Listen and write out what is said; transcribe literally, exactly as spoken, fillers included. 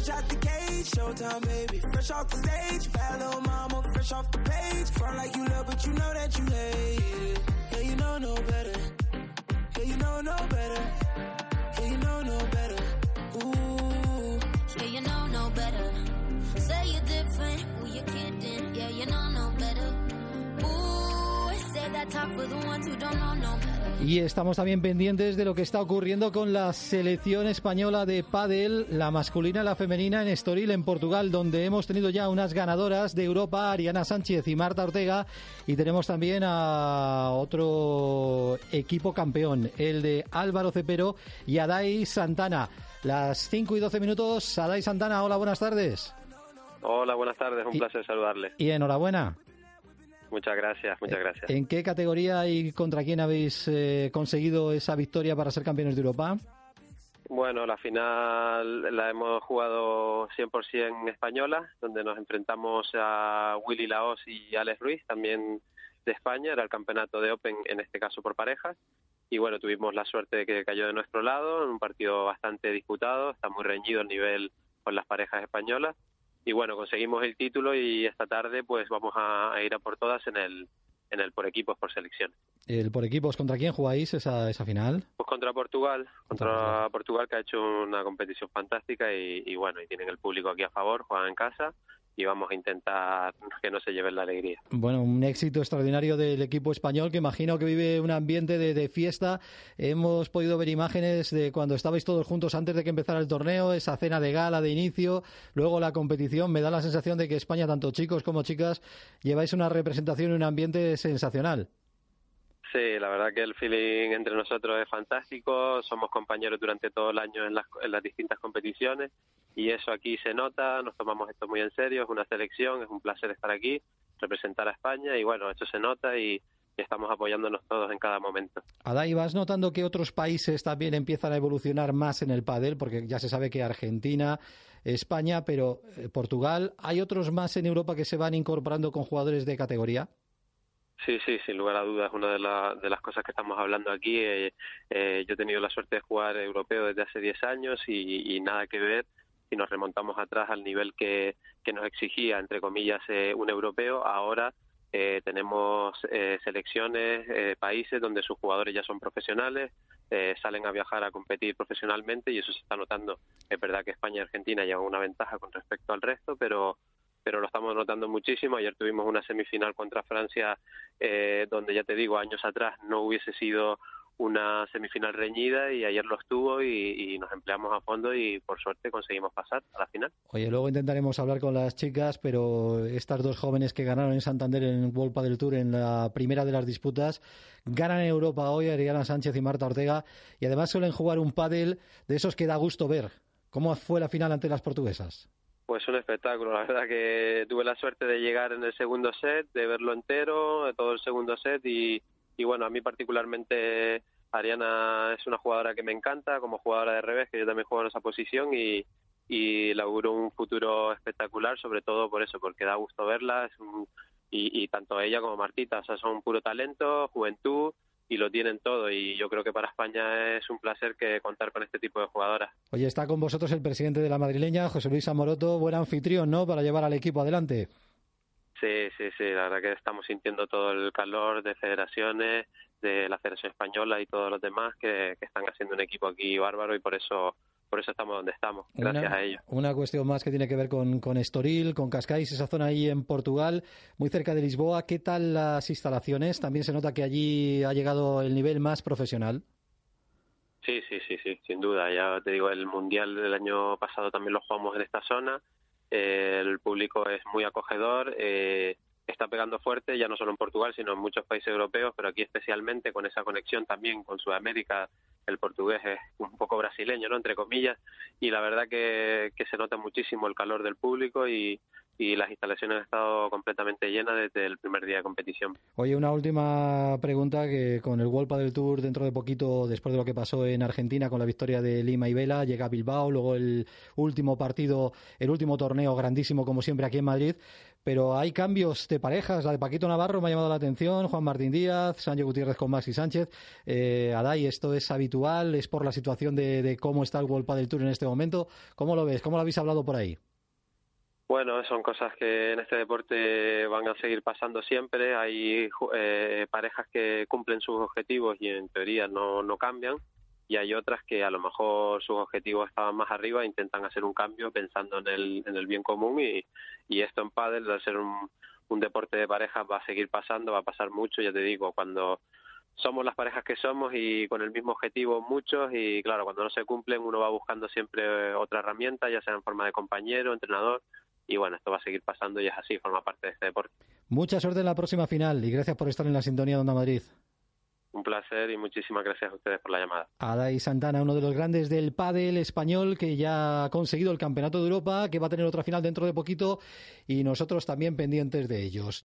fresh out the cage, showtime baby, fresh off the stage, bad little mama, fresh off the page, front like you love but you know that you hate it, yeah you know no better, yeah you know no better, yeah you know no better, ooh, yeah you know no better, say you're different, who you kidding, yeah you know no better, ooh, say that talk for the ones who don't know no better. Y estamos también pendientes de lo que está ocurriendo con la selección española de pádel, la masculina y la femenina en Estoril, en Portugal, donde hemos tenido ya unas ganadoras de Europa, Ariana Sánchez y Marta Ortega, y tenemos también a otro equipo campeón, el de Álvaro Cepero y Adai Santana. Las cinco y doce minutos, Adai Santana, hola, buenas tardes. Hola, buenas tardes, un y, placer saludarle. Y enhorabuena. Muchas gracias, muchas gracias. ¿En qué categoría y contra quién habéis eh, conseguido esa victoria para ser campeones de Europa? Bueno, la final la hemos jugado cien por ciento española, donde nos enfrentamos a Willy Laos y Alex Ruiz, también de España. Era el campeonato de Open, en este caso por parejas. Y bueno, tuvimos la suerte de que cayó de nuestro lado, en un partido bastante disputado, está muy reñido el nivel con las parejas españolas. Y bueno, conseguimos el título y esta tarde pues vamos a, a ir a por todas en el en el por equipos, por selecciones. ¿El por equipos contra quién jugáis esa esa final? Pues contra Portugal, contra Portugal, Portugal que ha hecho una competición fantástica y, y bueno, y tienen el público aquí a favor, juegan en casa y vamos a intentar que no se lleven la alegría. Bueno, un éxito extraordinario del equipo español que imagino que vive un ambiente de, de fiesta. Hemos podido ver imágenes de cuando estabais todos juntos antes de que empezara el torneo, esa cena de gala de inicio, luego la competición. Me da la sensación de que España, tanto chicos como chicas, lleváis una representación y un ambiente sensacional. Sí, la verdad que el feeling entre nosotros es fantástico, somos compañeros durante todo el año en las, en las distintas competiciones y eso aquí se nota, nos tomamos esto muy en serio, es una selección, es un placer estar aquí, representar a España y bueno, eso se nota y, y estamos apoyándonos todos en cada momento. Adai, ¿vas notando que otros países también empiezan a evolucionar más en el pádel? Porque ya se sabe que Argentina, España, pero eh, Portugal, ¿hay otros más en Europa que se van incorporando con jugadores de categoría? Sí, sí, sin lugar a dudas, una de, la, de las cosas que estamos hablando aquí. Eh, eh, yo he tenido la suerte de jugar europeo desde hace diez años y, y nada que ver si nos remontamos atrás al nivel que, que nos exigía, entre comillas, eh, un europeo. Ahora eh, tenemos eh, selecciones, eh, países donde sus jugadores ya son profesionales, eh, salen a viajar a competir profesionalmente y eso se está notando. Es verdad que España y Argentina llevan una ventaja con respecto al resto, pero... pero lo estamos notando muchísimo. Ayer tuvimos una semifinal contra Francia, eh, donde ya te digo, años atrás no hubiese sido una semifinal reñida y ayer lo estuvo y, y nos empleamos a fondo y por suerte conseguimos pasar a la final. Oye, luego intentaremos hablar con las chicas, pero estas dos jóvenes que ganaron en Santander en el World Padel Tour en la primera de las disputas, ganan en Europa hoy, Ariana Sánchez y Marta Ortega, y además suelen jugar un pádel de esos que da gusto ver. ¿Cómo fue la final ante las portuguesas? Pues un espectáculo, la verdad que tuve la suerte de llegar en el segundo set, de verlo entero, todo el segundo set y, y bueno, a mí particularmente Ariana es una jugadora que me encanta, como jugadora de revés, que yo también juego en esa posición y, y le auguro un futuro espectacular, sobre todo por eso, porque da gusto verla, es un, y, y tanto ella como Martita, o sea, son puro talento, juventud, y lo tienen todo y yo creo que para España es un placer que contar con este tipo de jugadoras. Oye, está con vosotros el presidente de la madrileña, José Luis Amoroto, buen anfitrión, ¿no?, para llevar al equipo adelante. Sí, sí, sí, la verdad que estamos sintiendo todo el calor de federaciones, de la Federación Española y todos los demás que, que están haciendo un equipo aquí bárbaro y por eso por eso estamos donde estamos, gracias una, a ellos. Una cuestión más que tiene que ver con, con Estoril, con Cascais, esa zona ahí en Portugal, muy cerca de Lisboa. ¿Qué tal las instalaciones? ¿También se nota que allí ha llegado el nivel más profesional? Sí, sí, sí, sí, sin duda. Ya te digo, el Mundial del año pasado también lo jugamos en esta zona. Eh, el público es muy acogedor, eh, está pegando fuerte, ya no solo en Portugal, sino en muchos países europeos, pero aquí especialmente con esa conexión también con Sudamérica. El portugués es un poco brasileño, ¿no?, entre comillas, y la verdad que, que se nota muchísimo el calor del público y, y las instalaciones han estado completamente llenas desde el primer día de competición. Oye, una última pregunta, que con el World Padel Tour dentro de poquito, después de lo que pasó en Argentina con la victoria de Lima y Vela, llega a Bilbao, luego el último partido, el último torneo grandísimo como siempre aquí en Madrid, pero hay cambios de parejas. La de Paquito Navarro me ha llamado la atención, Juan Martín Díaz, Sánchez Gutiérrez con Maxi Sánchez. Eh, Aday, ¿esto es habitual? ¿Es por la situación de, de cómo está el World Padel Tour en este momento? ¿Cómo lo ves? ¿Cómo lo habéis hablado por ahí? Bueno, son cosas que en este deporte van a seguir pasando siempre. Hay eh, parejas que cumplen sus objetivos y en teoría no, no cambian, y hay otras que a lo mejor sus objetivos estaban más arriba e intentan hacer un cambio pensando en el, en el bien común, y, y esto en pádel, al ser un, un deporte de parejas, va a seguir pasando, va a pasar mucho. Ya te digo, cuando somos las parejas que somos y con el mismo objetivo muchos, y claro, cuando no se cumplen uno va buscando siempre otra herramienta, ya sea en forma de compañero, entrenador. Y bueno, esto va a seguir pasando y es así, forma parte de este deporte. Mucha suerte en la próxima final y gracias por estar en la sintonía de Onda Madrid. Un placer y muchísimas gracias a ustedes por la llamada. Aday Santana, uno de los grandes del pádel español, que ya ha conseguido el Campeonato de Europa, que va a tener otra final dentro de poquito, y nosotros también pendientes de ellos.